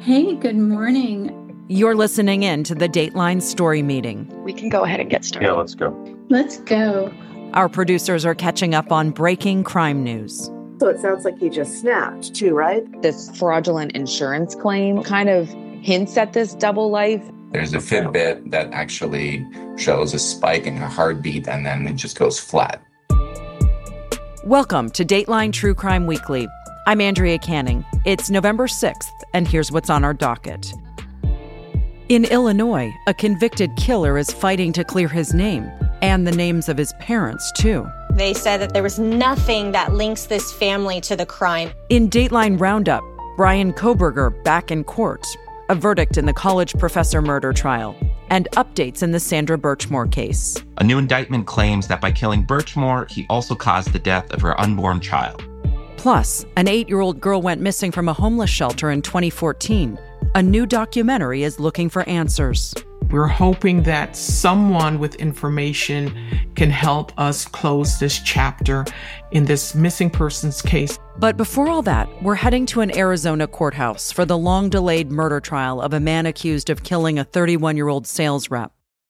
Hey, good morning. You're listening in to the Dateline Story Meeting. We can go ahead and get started. Yeah, let's go. Let's go. Our producers are catching up on breaking crime news. So it sounds like he just snapped too, right? This fraudulent insurance claim kind of hints at this double life. There's a Fitbit that actually shows a spike in her heartbeat and then it just goes flat. Welcome to Dateline True Crime Weekly. I'm Andrea Canning. It's November 6th, and here's what's on our docket. In Illinois, a convicted killer is fighting to clear his name, and the names of his parents, too. They said that there was nothing that links this family to the crime. In Dateline Roundup, Bryan Kohberger back in court, a verdict in the college professor murder trial, and updates in the Sandra Birchmore case. A new indictment claims that by killing Birchmore, he also caused the death of her unborn child. Plus, an 8-year-old girl went missing from a homeless shelter in 2014. A new documentary is looking for answers. We're hoping that someone with information can help us close this chapter in this missing persons case. But before all that, we're heading to an Arizona courthouse for the long-delayed murder trial of a man accused of killing a 31-year-old sales rep.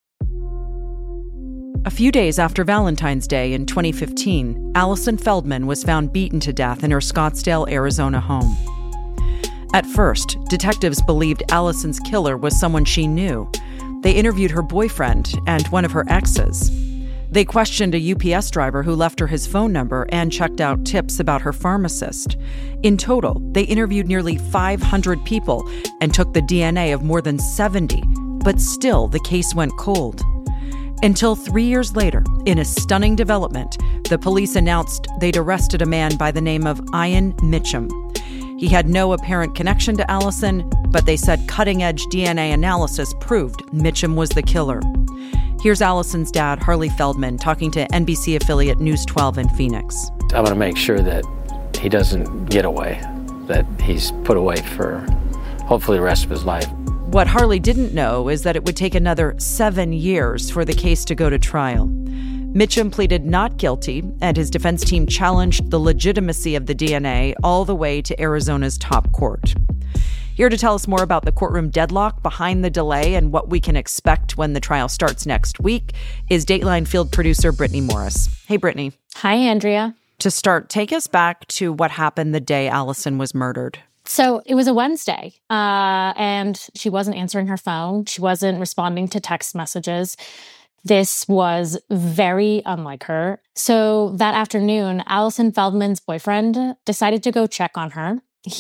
A few days after Valentine's Day in 2015, Allison Feldman was found beaten to death in her Scottsdale, Arizona home. At first, detectives believed Allison's killer was someone she knew. They interviewed her boyfriend and one of her exes. They questioned a UPS driver who left her his phone number and checked out tips about her pharmacist. In total, they interviewed nearly 500 people and took the DNA of more than 70, but still the case went cold. Until 3 years later, in a stunning development, the police announced they'd arrested a man by the name of Ian Mitchum. He had no apparent connection to Allison, but they said cutting-edge DNA analysis proved Mitchum was the killer. Here's Allison's dad, Harley Feldman, talking to NBC affiliate News 12 in Phoenix. I want to make sure that he doesn't get away, that he's put away for hopefully the rest of his life. What Harley didn't know is that it would take another 7 years for the case to go to trial. Mitchum pleaded not guilty, and his defense team challenged the legitimacy of the DNA all the way to Arizona's top court. Here to tell us more about the courtroom deadlock behind the delay and what we can expect when the trial starts next week is Dateline field producer Brittany Morris. Hey, Brittany. Hi, Andrea. To start, take us back to what happened the day Allison was murdered. So it was a Wednesday, and she wasn't answering her phone. She wasn't responding to text messages. This was very unlike her. So that afternoon, Allison Feldman's boyfriend decided to go check on her.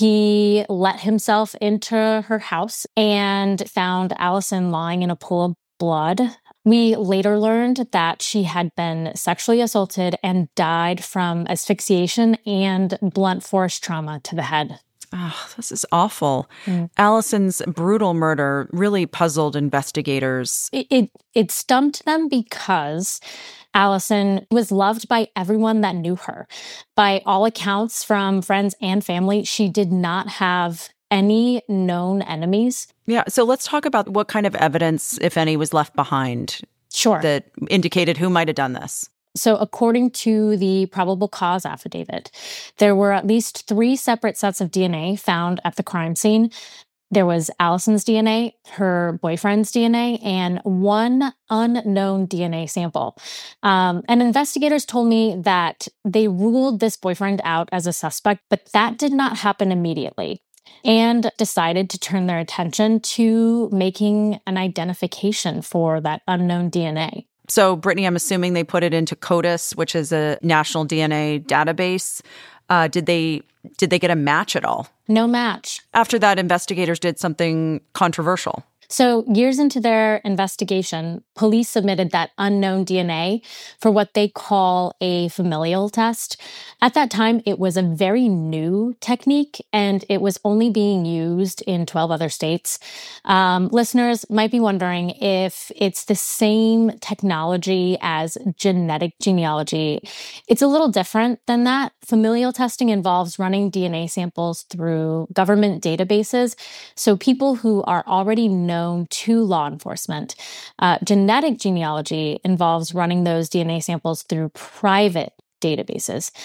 He let himself into her house and found Allison lying in a pool of blood. We later learned that she had been sexually assaulted and died from asphyxiation and blunt force trauma to the head. Oh, this is awful. Allison's brutal murder really puzzled investigators. It stumped them because Allison was loved by everyone that knew her. By all accounts from friends and family, she did not have any known enemies. Yeah, so let's talk about what kind of evidence, if any, was left behind. Sure. That indicated who might have done this. So according to the probable cause affidavit, there were at least 3 separate sets of DNA found at the crime scene. There was Allison's DNA, her boyfriend's DNA, and one unknown DNA sample. And investigators told me that they ruled this boyfriend out as a suspect, but that did not happen immediately, and decided to turn their attention to making an identification for that unknown DNA. So, Brittany, I'm assuming they put it into CODIS, which is a national DNA database. Did they get a match at all? No match. After that, investigators did something controversial. So years into their investigation, police submitted that unknown DNA for what they call a familial test. At that time, it was a very new technique, and it was only being used in 12 other states. Listeners might be wondering if it's the same technology as genetic genealogy. It's a little different than that. Familial testing involves running DNA samples through government databases, so people who are already known to law enforcement. Genetic genealogy involves running those DNA samples through private databases.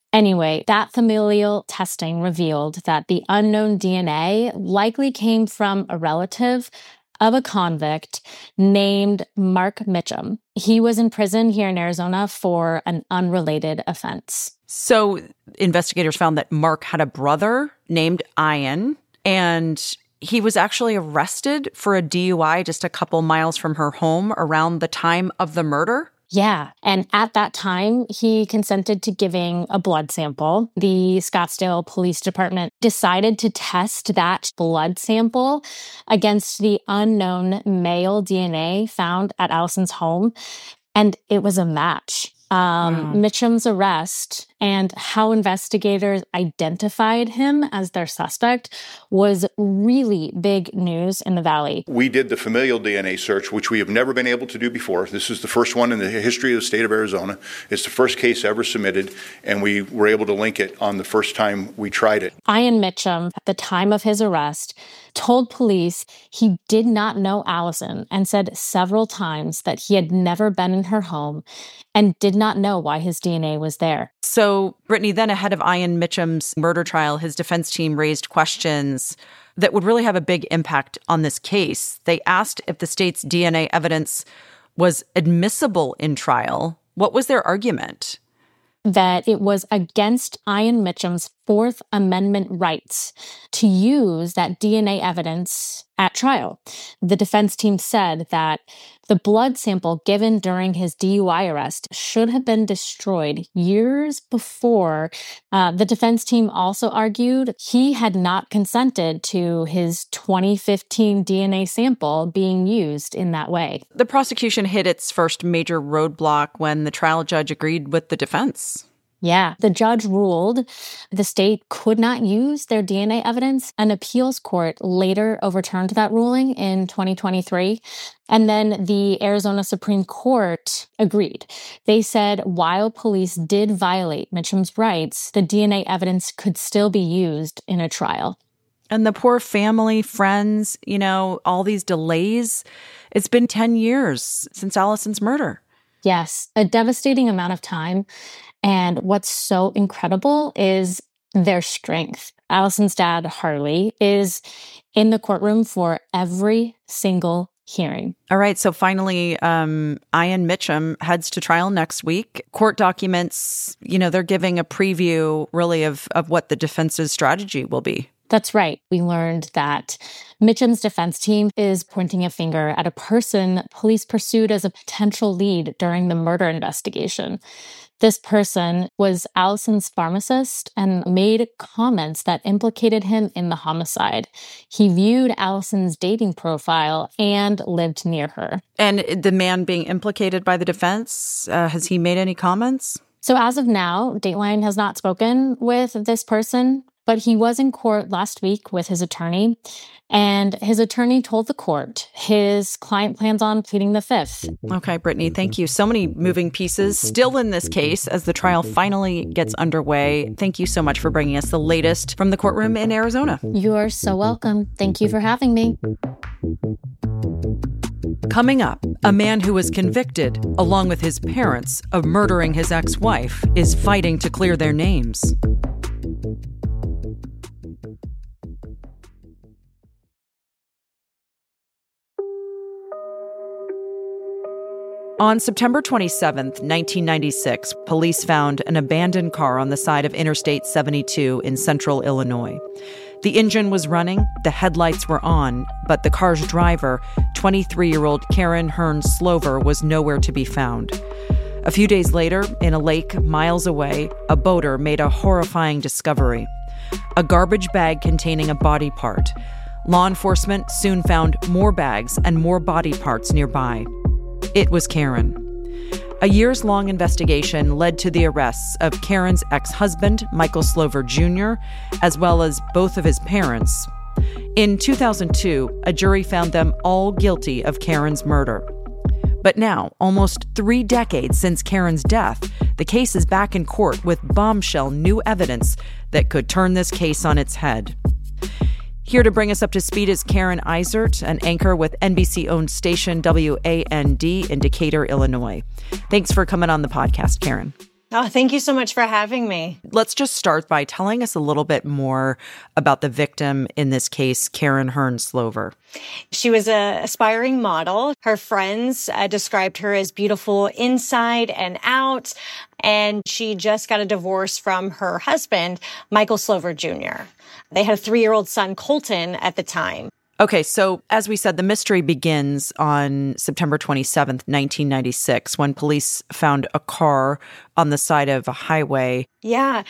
Anyway, that familial testing revealed that the unknown DNA likely came from a relative of a convict named Mark Mitchum. He was in prison here in Arizona for an unrelated offense. So investigators found that Mark had a brother named Ian, and he was actually arrested for a DUI just a couple miles from her home around the time of the murder. Yeah. And at that time, he consented to giving a blood sample. The Scottsdale Police Department decided to test that blood sample against the unknown male DNA found at Allison's home, and it was a match. Mitchum's arrest and how investigators identified him as their suspect was really big news in the Valley. We did the familial DNA search, which we have never been able to do before. This is the first one in the history of the state of Arizona. It's the first case ever submitted, and we were able to link it on the first time we tried it. Ian Mitchum, at the time of his arrest, told police he did not know Allison and said several times that he had never been in her home and did not know why his DNA was there. So, Brittany, then ahead of Ian Mitchum's murder trial, his defense team raised questions that would really have a big impact on this case. They asked if the state's DNA evidence was admissible in trial. What was their argument? That it was against Ian Mitchum's Fourth Amendment rights to use that DNA evidence at trial. The defense team said that the blood sample given during his DUI arrest should have been destroyed years before. The defense team also argued he had not consented to his 2015 DNA sample being used in that way. The prosecution hit its first major roadblock when the trial judge agreed with the defense. Yeah, the judge ruled the state could not use their DNA evidence. An appeals court later overturned that ruling in 2023. And then the Arizona Supreme Court agreed. They said while police did violate Mitchum's rights, the DNA evidence could still be used in a trial. And the poor family, friends, all these delays. It's been 10 years since Allison's murder. Yes, a devastating amount of time. And what's so incredible is their strength. Allison's dad, Harley, is in the courtroom for every single hearing. All right. So finally, Ian Mitchum heads to trial next week. Court documents, they're giving a preview really of what the defense's strategy will be. That's right. We learned that Mitchum's defense team is pointing a finger at a person police pursued as a potential lead during the murder investigation. This person was Allison's pharmacist and made comments that implicated him in the homicide. He viewed Allison's dating profile and lived near her. And the man being implicated by the defense, has he made any comments? So as of now, Dateline has not spoken with this person, but he was in court last week with his attorney, and his attorney told the court his client plans on pleading the fifth. Okay, Brittany, thank you. So many moving pieces still in this case as the trial finally gets underway. Thank you so much for bringing us the latest from the courtroom in Arizona. You are so welcome. Thank you for having me. Coming up, a man who was convicted, along with his parents, of murdering his ex-wife is fighting to clear their names. On September 27, 1996, police found an abandoned car on the side of Interstate 72 in central Illinois. The engine was running, the headlights were on, but the car's driver, 23-year-old Karen Hearn Slover, was nowhere to be found. A few days later, in a lake miles away, a boater made a horrifying discovery: a garbage bag containing a body part. Law enforcement soon found more bags and more body parts nearby. It was Karen. A years-long investigation led to the arrests of Karen's ex-husband, Michael Slover Jr., as well as both of his parents. In 2002, a jury found them all guilty of Karen's murder. But now, almost 3 decades since Karen's death, the case is back in court with bombshell new evidence that could turn this case on its head. Here to bring us up to speed is Karen Eisert, an anchor with NBC-owned station WAND in Decatur, Illinois. Thanks for coming on the podcast, Karen. Oh, thank you so much for having me. Let's just start by telling us a little bit more about the victim in this case, Karen Hearn Slover. She was an aspiring model. Her friends described her as beautiful inside and out, and she just got a divorce from her husband, Michael Slover Jr. They had a 3-year-old son, Colton, at the time. Okay, so as we said, the mystery begins on September 27th, 1996, when police found a car on the side of a highway. Yeah.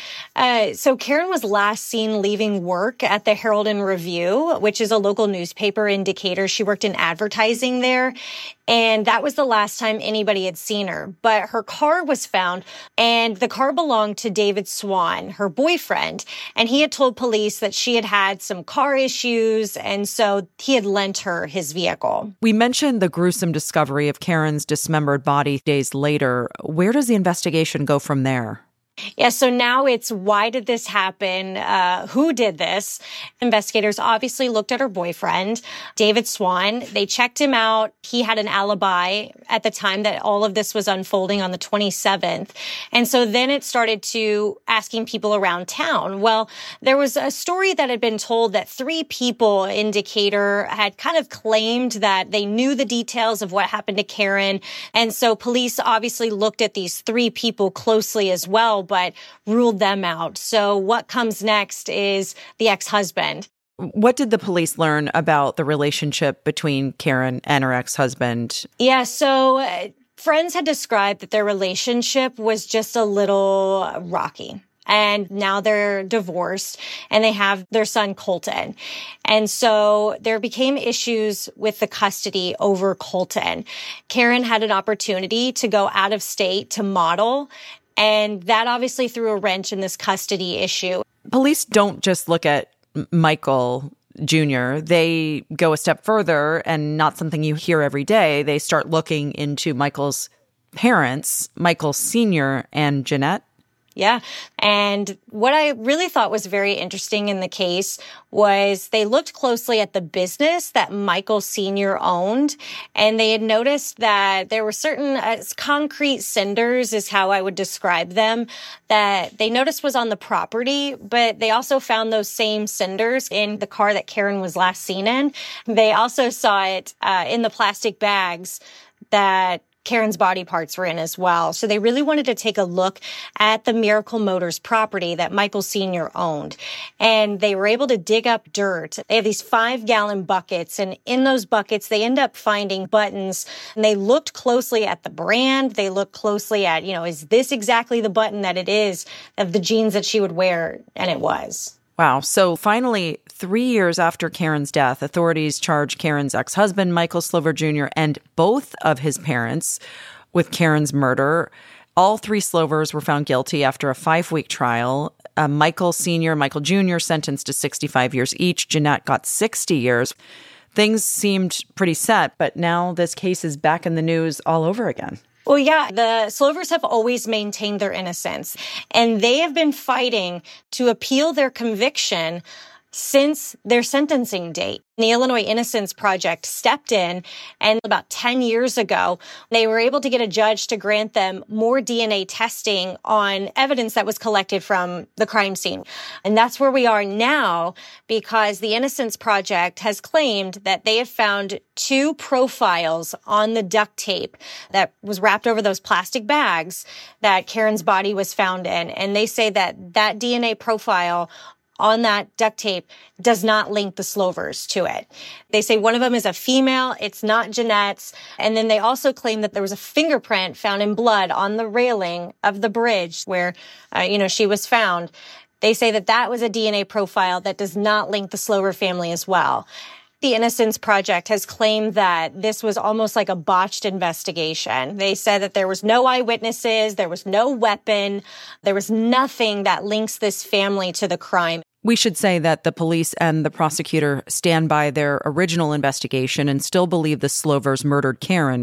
So Karen was last seen leaving work at the Herald and Review, which is a local newspaper in Decatur. She worked in advertising there. And that was the last time anybody had seen her. But her car was found, and the car belonged to David Swan, her boyfriend. And he had told police that she had had some car issues, and so he had lent her his vehicle. We mentioned the gruesome discovery of Karen's dismembered body days later. Where does the investigation go from there? Yeah, so now it's why did this happen? Who did this? Investigators obviously looked at her boyfriend, David Swan. They checked him out. He had an alibi at the time that all of this was unfolding on the 27th. And so then it started to asking people around town. Well, there was a story that had been told that 3 people in Decatur had kind of claimed that they knew the details of what happened to Karen. And so police obviously looked at these 3 people closely as well, but ruled them out. So what comes next is the ex-husband. What did the police learn about the relationship between Karen and her ex-husband? Yeah, so friends had described that their relationship was just a little rocky. And now they're divorced and they have their son, Colton. And so there became issues with the custody over Colton. Karen had an opportunity to go out of state to model, and that obviously threw a wrench in this custody issue. Police don't just look at Michael Jr. They go a step further, and not something you hear every day. They start looking into Michael's parents, Michael Sr. and Jeanette. Yeah. And what I really thought was very interesting in the case was they looked closely at the business that Michael Sr. owned, and they had noticed that there were certain concrete cinders is how I would describe them that they noticed was on the property, but they also found those same cinders in the car that Karen was last seen in. They also saw it in the plastic bags that Karen's body parts were in as well. So they really wanted to take a look at the Miracle Motors property that Michael Sr. owned. And they were able to dig up dirt. They have these 5-gallon buckets, and in those buckets, they end up finding buttons. And they looked closely at the brand. They looked closely at, is this exactly the button that it is of the jeans that she would wear? And it was. Wow. So finally, 3 years after Karen's death, authorities charged Karen's ex-husband, Michael Slover Jr., and both of his parents with Karen's murder. All 3 Slovers were found guilty after a 5-week trial. Michael Sr., Michael Jr. sentenced to 65 years each. Jeanette got 60 years. Things seemed pretty set, but now this case is back in the news all over again. Well, yeah, the Slovers have always maintained their innocence, and they have been fighting to appeal their conviction since their sentencing date. The Illinois Innocence Project stepped in, and about 10 years ago, they were able to get a judge to grant them more DNA testing on evidence that was collected from the crime scene. And that's where we are now, because the Innocence Project has claimed that they have found 2 profiles on the duct tape that was wrapped over those plastic bags that Karen's body was found in. And they say that that DNA profile on that duct tape does not link the Slovers to it. They say one of them is a female, it's not Jeanette's. And then they also claim that there was a fingerprint found in blood on the railing of the bridge where, she was found. They say that that was a DNA profile that does not link the Slover family as well. The Innocence Project has claimed that this was almost like a botched investigation. They said that there was no eyewitnesses, there was no weapon, there was nothing that links this family to the crime. We should say that the police and the prosecutor stand by their original investigation and still believe the Slovers murdered Karen.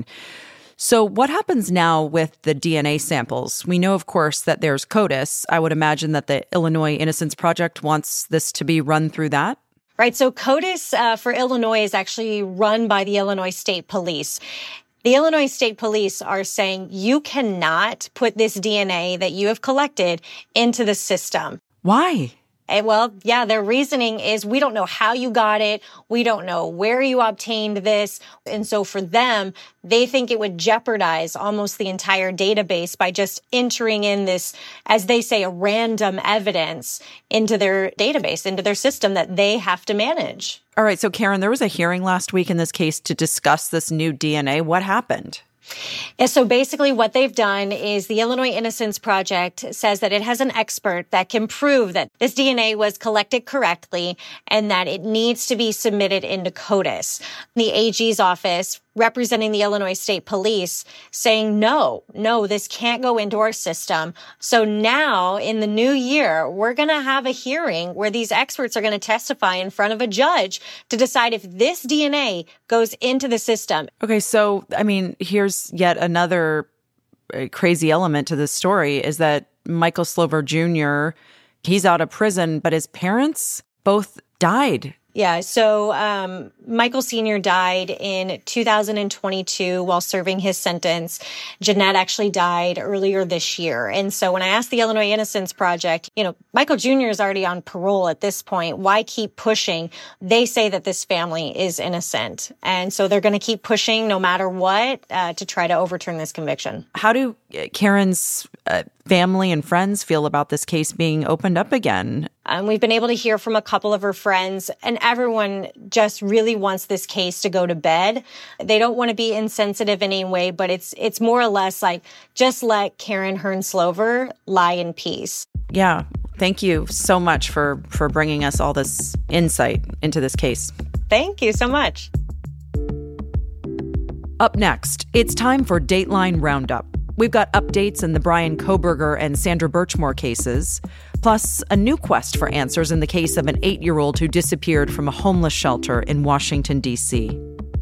So what happens now with the DNA samples? We know, of course, that there's CODIS. I would imagine that the Illinois Innocence Project wants this to be run through that. Right. So CODIS for Illinois is actually run by the Illinois State Police. The Illinois State Police are saying you cannot put this DNA that you have collected into the system. Why? Well, yeah, their reasoning is we don't know how you got it. We don't know where you obtained this. And so for them, they think it would jeopardize almost the entire database by just entering in this, as they say, a random evidence into their database, into their system that they have to manage. All right. So, Karen, there was a hearing last week in this case to discuss this new DNA. What happened? Yeah, so basically what they've done is the Illinois Innocence Project says that it has an expert that can prove that this DNA was collected correctly and that it needs to be submitted into CODIS. The AG's office representing the Illinois State Police saying, no, this can't go into our system. So now in the new year, we're going to have a hearing where these experts are going to testify in front of a judge to decide if this DNA goes into the system. Okay, so, I mean, here's yet another crazy element to this story is that Michael Slover Jr., he's out of prison, but his parents both died. Yeah, so Michael Sr. died in 2022 while serving his sentence. Jeanette actually died earlier this year. And so when I asked the Illinois Innocence Project, Michael Jr. is already on parole at this point. Why keep pushing? They say that this family is innocent. And so they're going to keep pushing no matter what to try to overturn this conviction. How do Karen's family and friends feel about this case being opened up again? We've been able to hear from a couple of her friends, and everyone just really wants this case to go to bed. They don't want to be insensitive in any way, but it's more or less like, just let Karen Hearn Slover lie in peace. Yeah. Thank you so much for bringing us all this insight into this case. Thank you so much. Up next, it's time for Dateline Roundup. We've got updates in the Bryan Kohberger and Sandra Birchmore cases, plus a new quest for answers in the case of an 8-year-old who disappeared from a homeless shelter in Washington, D.C.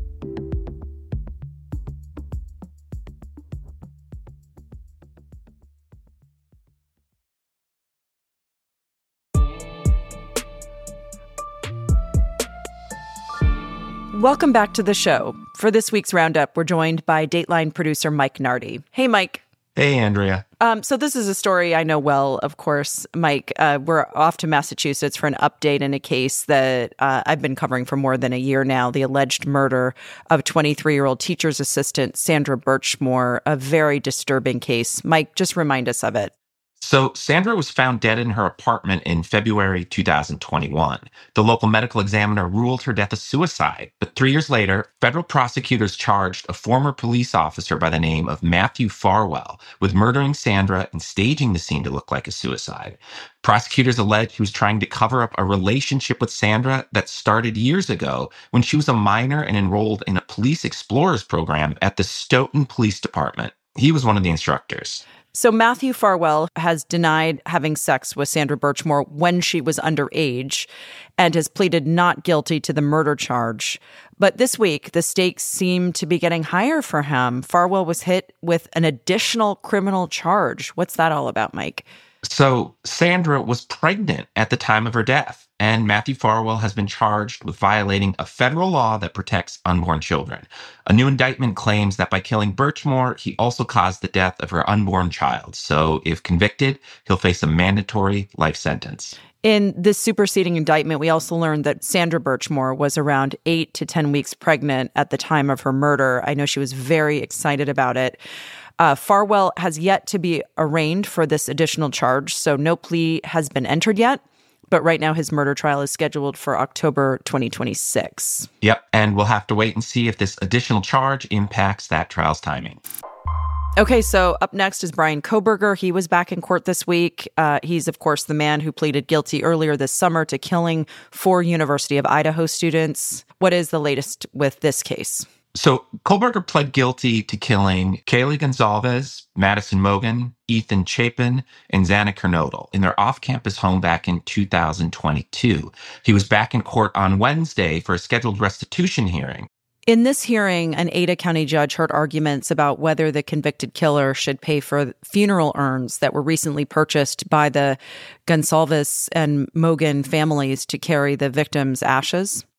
Welcome back to the show. For this week's Roundup, we're joined by Dateline producer Mike Nardi. Hey, Mike. Hey, Andrea. So this is a story I know well, of course, Mike. We're off to Massachusetts for an update in a case that I've been covering for more than a year now, the alleged murder of 23-year-old teacher's assistant Sandra Birchmore, a very disturbing case. Mike, just remind us of it. So Sandra was found dead in her apartment in February 2021. The local medical examiner ruled her death a suicide. But 3 years later, federal prosecutors charged a former police officer by the name of Matthew Farwell with murdering Sandra and staging the scene to look like a suicide. Prosecutors alleged he was trying to cover up a relationship with Sandra that started years ago when she was a minor and enrolled in a police explorers program at the Stoughton Police Department. He was one of the instructors. So Matthew Farwell has denied having sex with Sandra Birchmore when she was underage and has pleaded not guilty to the murder charge. But this week, the stakes seem to be getting higher for him. Farwell was hit with an additional criminal charge. What's that all about, Mike? So Sandra was pregnant at the time of her death, and Matthew Farwell has been charged with violating a federal law that protects unborn children. A new indictment claims that by killing Birchmore, he also caused the death of her unborn child. So if convicted, he'll face a mandatory life sentence. In this superseding indictment, we also learned that Sandra Birchmore was around 8 to 10 weeks pregnant at the time of her murder. I know she was very excited about it. Farwell has yet to be arraigned for this additional charge, so no plea has been entered yet. But right now, his murder trial is scheduled for October 2026. Yep, and we'll have to wait and see if this additional charge impacts that trial's timing. Okay, so up next is Bryan Kohberger. He was back in court this week. He's, of course, the man who pleaded guilty earlier this summer to killing 4 University of Idaho students. What is the latest with this case? So Kohberger pled guilty to killing Kaylee Gonzalez, Madison Mogen, Ethan Chapin, and Xana Kernodle in their off-campus home back in 2022. He was back in court on Wednesday for a scheduled restitution hearing. In this hearing, an Ada County judge heard arguments about whether the convicted killer should pay for funeral urns that were recently purchased by the Gonsalves and Mogen families to carry the victims' ashes.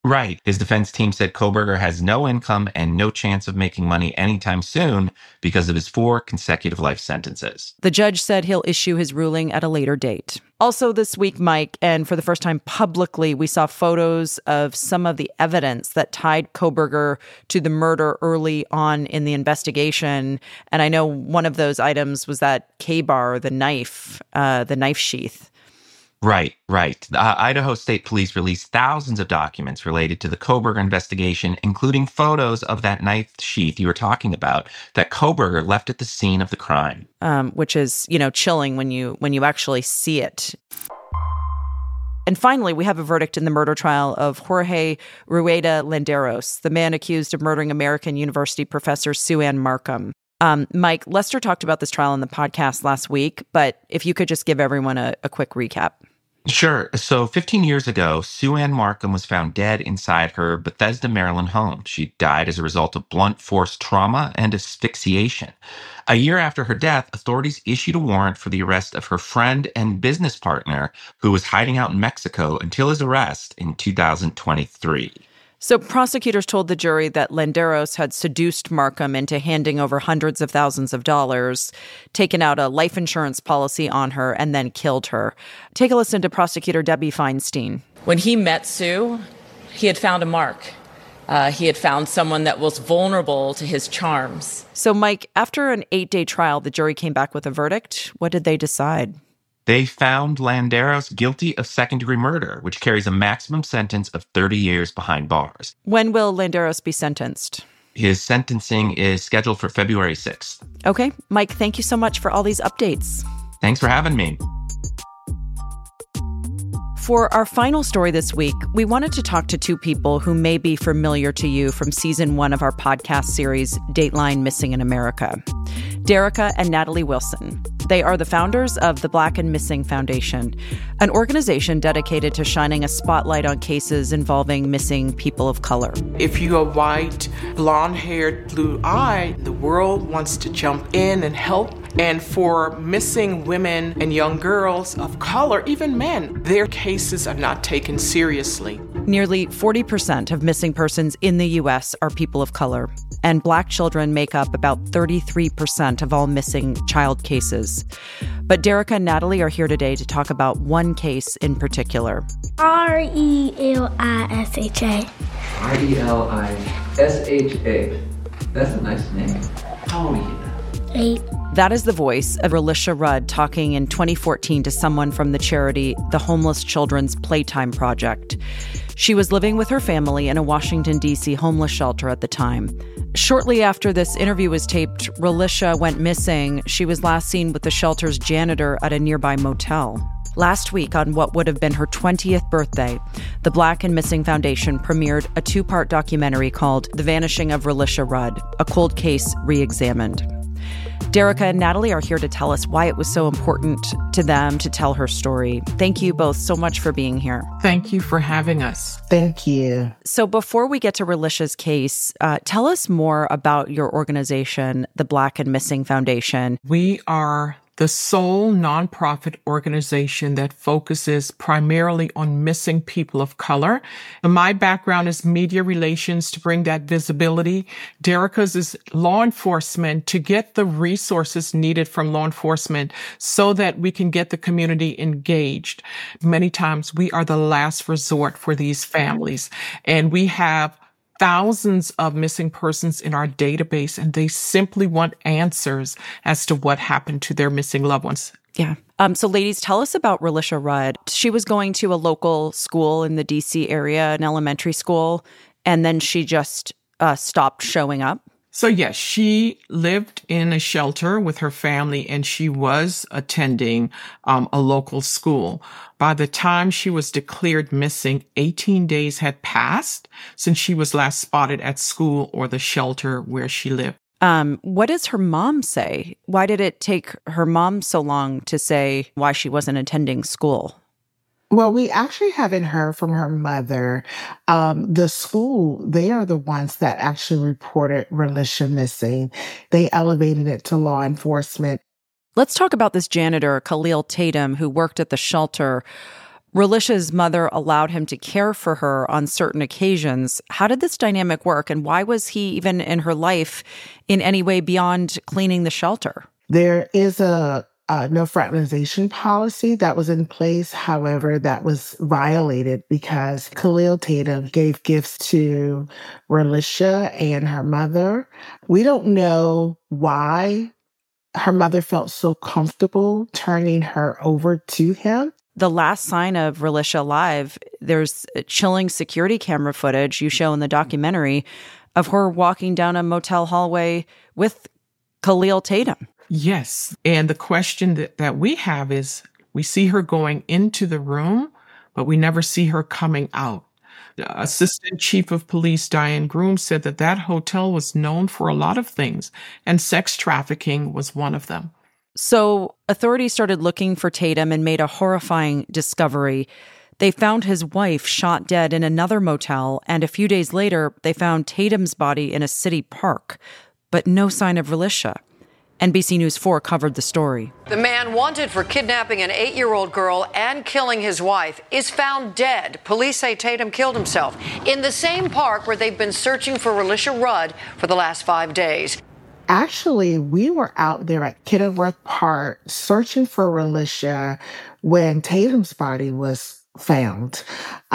Right. His defense team said Kohberger has no income and no chance of making money anytime soon because of his 4 consecutive life sentences. The judge said he'll issue his ruling at a later date. Also this week, Mike, and for the first time publicly, we saw photos of some of the evidence that tied Kohberger to the murder early on in the investigation. And I know one of those items was that K-bar, the knife sheath. Right. Idaho State Police released thousands of documents related to the Kohberger investigation, including photos of that knife sheath you were talking about that Kohberger left at the scene of the crime. Which is, chilling when you actually see it. And finally, we have a verdict in the murder trial of Jorge Rueda Landeros, the man accused of murdering American University professor Sue Ann Markham. Mike, Lester talked about this trial on the podcast last week, but if you could just give everyone a quick recap. Sure. So 15 years ago, Sue Ann Markham was found dead inside her Bethesda, Maryland home. She died as a result of blunt force trauma and asphyxiation. A year after her death, authorities issued a warrant for the arrest of her friend and business partner, who was hiding out in Mexico until his arrest in 2023. So prosecutors told the jury that Landeros had seduced Markham into handing over hundreds of thousands of dollars, taken out a life insurance policy on her, and then killed her. Take a listen to prosecutor Debbie Feinstein. When he met Sue, he had found a mark. He had found someone that was vulnerable to his charms. So, Mike, after an 8-day trial, the jury came back with a verdict. What did they decide? They found Landeros guilty of second-degree murder, which carries a maximum sentence of 30 years behind bars. When will Landeros be sentenced? His sentencing is scheduled for February 6th. Okay. Mike, thank you so much for all these updates. Thanks for having me. For our final story this week, we wanted to talk to 2 people who may be familiar to you from season 1 of our podcast series, Dateline Missing in America. Derica and Natalie Wilson. They are the founders of the Black and Missing Foundation, an organization dedicated to shining a spotlight on cases involving missing people of color. If you are white, blonde-haired, blue-eyed, the world wants to jump in and help. And for missing women and young girls of color, even men, their cases are not taken seriously. Nearly 40% of missing persons in the U.S. are people of color, and Black children make up about 33% of all missing child cases. But Derica and Natalie are here today to talk about one case in particular. Relisha. Relisha. That's a nice name. How old are you? 8. That is the voice of Relisha Rudd talking in 2014 to someone from the charity, the Homeless Children's Playtime Project. She was living with her family in a Washington, D.C. homeless shelter at the time. Shortly after this interview was taped, Relisha went missing. She was last seen with the shelter's janitor at a nearby motel. Last week, on what would have been her 20th birthday, the Black and Missing Foundation premiered a 2-part documentary called The Vanishing of Relisha Rudd, A Cold Case Reexamined. Derica and Natalie are here to tell us why it was so important to them to tell her story. Thank you both so much for being here. Thank you for having us. Thank you. So before we get to Relisha's case, tell us more about your organization, the Black and Missing Foundation. We are the sole nonprofit organization that focuses primarily on missing people of color. My background is media relations to bring that visibility. Derica's is law enforcement to get the resources needed from law enforcement so that we can get the community engaged. Many times we are the last resort for these families, and we have thousands of missing persons in our database, and they simply want answers as to what happened to their missing loved ones. Yeah. So ladies, tell us about Relisha Rudd. She was going to a local school in the DC area, an elementary school, and then she just stopped showing up. So yes, she lived in a shelter with her family, and she was attending a local school. By the time she was declared missing, 18 days had passed since she was last spotted at school or the shelter where she lived. What does her mom say? Why did it take her mom so long to say why she wasn't attending school? Well, we actually haven't heard from her mother. The school, they are the ones that actually reported Relisha missing. They elevated it to law enforcement. Let's talk about this janitor, Khalil Tatum, who worked at the shelter. Relisha's mother allowed him to care for her on certain occasions. How did this dynamic work, and why was he even in her life in any way beyond cleaning the shelter? There is a no fraternization policy that was in place. However, that was violated because Khalil Tatum gave gifts to Relisha and her mother. We don't know why her mother felt so comfortable turning her over to him. The last sign of Relisha alive, there's chilling security camera footage you show in the documentary of her walking down a motel hallway with Khalil Tatum. Yes. And the question that we have is, we see her going into the room, but we never see her coming out. The Assistant Chief of Police Diane Groom said that hotel was known for a lot of things, and sex trafficking was one of them. So authorities started looking for Tatum and made a horrifying discovery. They found his wife shot dead in another motel, and a few days later, they found Tatum's body in a city park, but no sign of Relisha. NBC News 4 covered the story. The man wanted for kidnapping an 8-year-old girl and killing his wife is found dead. Police say Tatum killed himself in the same park where they've been searching for Relisha Rudd for the last 5 days. Actually, we were out there at Kenilworth Park searching for Relisha when Tatum's body was found.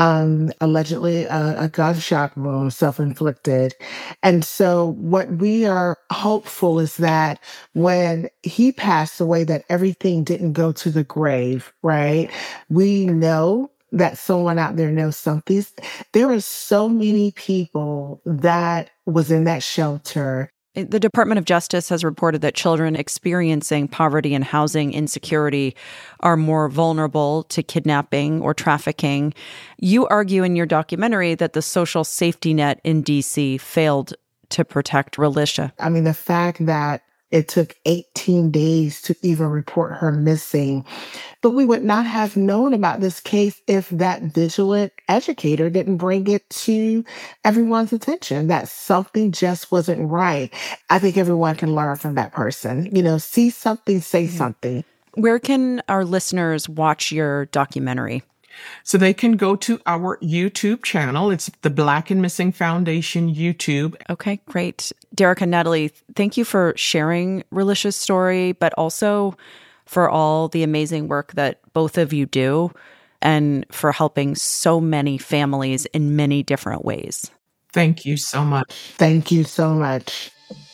Allegedly a gunshot wound, self-inflicted. And so what we are hopeful is that when he passed away, that everything didn't go to the grave, right? We know that someone out there knows something. There are so many people that was in that shelter. The Department of Justice has reported that children experiencing poverty and housing insecurity are more vulnerable to kidnapping or trafficking. You argue in your documentary that the social safety net in D.C. failed to protect Relisha. I mean, the fact that it took 18 days to even report her missing. But we would not have known about this case if that vigilant educator didn't bring it to everyone's attention, that something just wasn't right. I think everyone can learn from that person. You know, see something, say something. Where can our listeners watch your documentary? So they can go to our YouTube channel. It's the Black and Missing Foundation YouTube. Okay, great. Derek and Natalie, thank you for sharing Relisha's story, but also for all the amazing work that both of you do and for helping so many families in many different ways. Thank you so much. Thank you so much.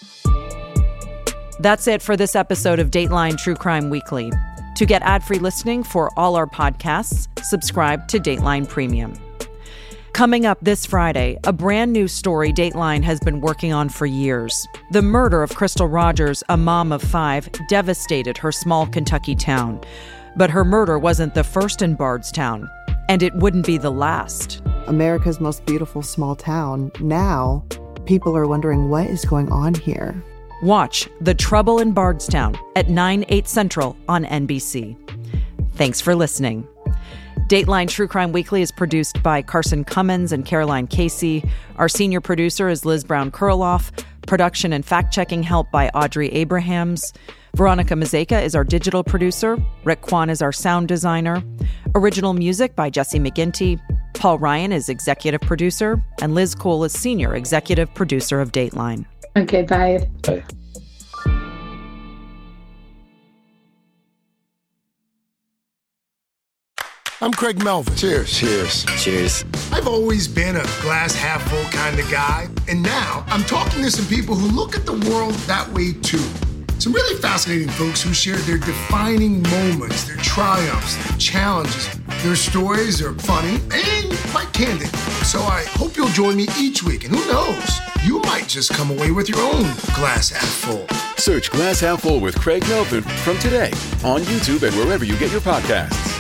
That's it for this episode of Dateline True Crime Weekly. To get ad-free listening for all our podcasts, subscribe to Dateline Premium. Coming up this Friday, a brand new story Dateline has been working on for years. The murder of Crystal Rogers, a mom of 5, devastated her small Kentucky town. But her murder wasn't the first in Bardstown, and it wouldn't be the last. America's most beautiful small town. Now, people are wondering what is going on here. Watch The Trouble in Bardstown at 9/8 Central on NBC. Thanks for listening. Dateline True Crime Weekly is produced by Carson Cummins and Caroline Casey. Our senior producer is Liz Brown-Kurloff. Production and fact-checking help by Audrey Abrahams. Veronica Mazeka is our digital producer. Rick Kwan is our sound designer. Original music by Jesse McGinty. Paul Ryan is executive producer. And Liz Cole is senior executive producer of Dateline. Okay, bye. Bye. I'm Craig Melvin. Cheers. Cheers. Cheers. I've always been a glass half full kind of guy, and now I'm talking to some people who look at the world that way too. Some really fascinating folks who share their defining moments, their triumphs, their challenges. Their stories are funny and quite candid. So I hope you'll join me each week, and who knows, you might just come away with your own glass half full. Search Glass Half Full with Craig Melvin from today on YouTube and wherever you get your podcasts.